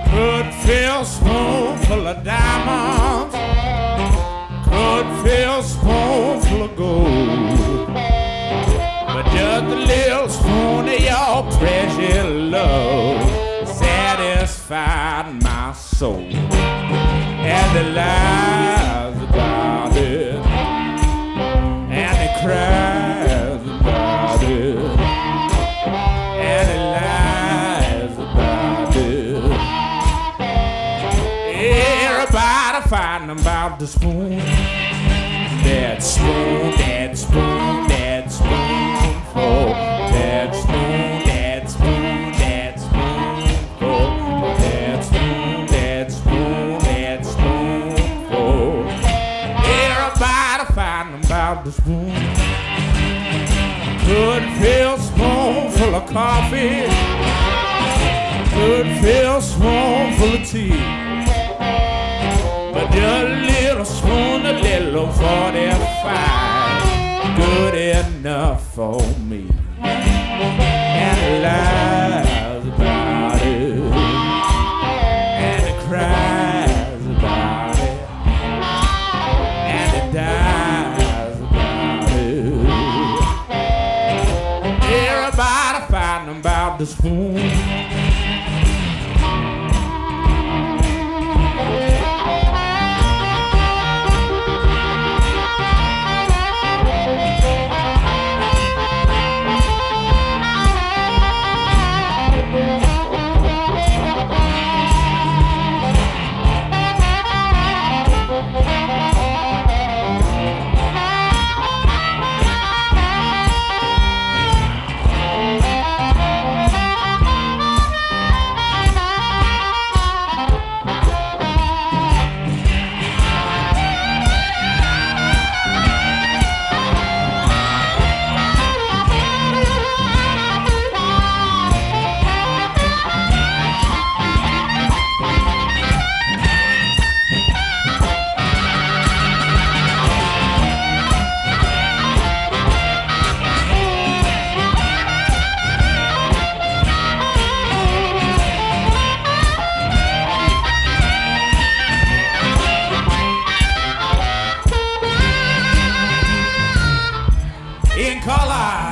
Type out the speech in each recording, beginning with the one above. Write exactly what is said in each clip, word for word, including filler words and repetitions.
Could fill a spoonful of diamonds, could fill a spoonful of gold, but just a little spoon of your precious love satisfied my soul. And the lies about it, and the cries about it, and the lies about it. Everybody fighting about the spoon, that spoon, that spoon, that spoonful, that spoon, that spoon, that spoonful, that spoon, that spoon, that spoonful. Everybody fighting about the spoon. Could fill a spoonful of coffee, could fill a spoonful of tea, but just a little spoon, a little forty-five, good enough for me. And the lies about it, and the cries about it, and the dies about it. Everybody fighting about the spoon. In Carlisle,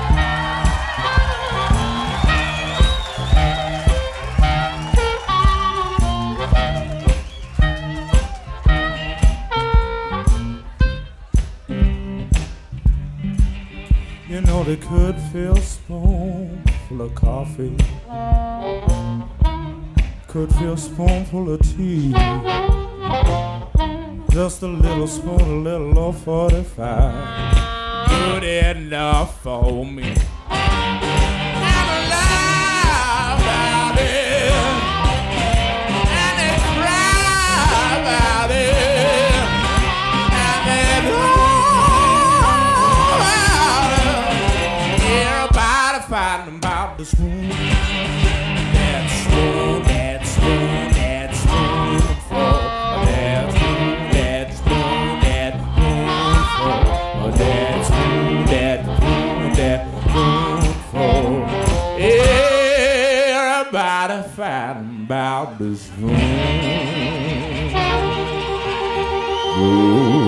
you know they could fill a spoonful of coffee, could fill a spoonful of tea, just a little spoon, a little old forty-five, good enough for me. And I lie about it, and they cry about it, and they lie about it. Everybody fighting about the spoon, that spoon, that spoon, that spoonful, that spoon, that spoon, that spoonful, that spoon, that spoon, that spoonful. Everybody fighting about the spoon. Ooh.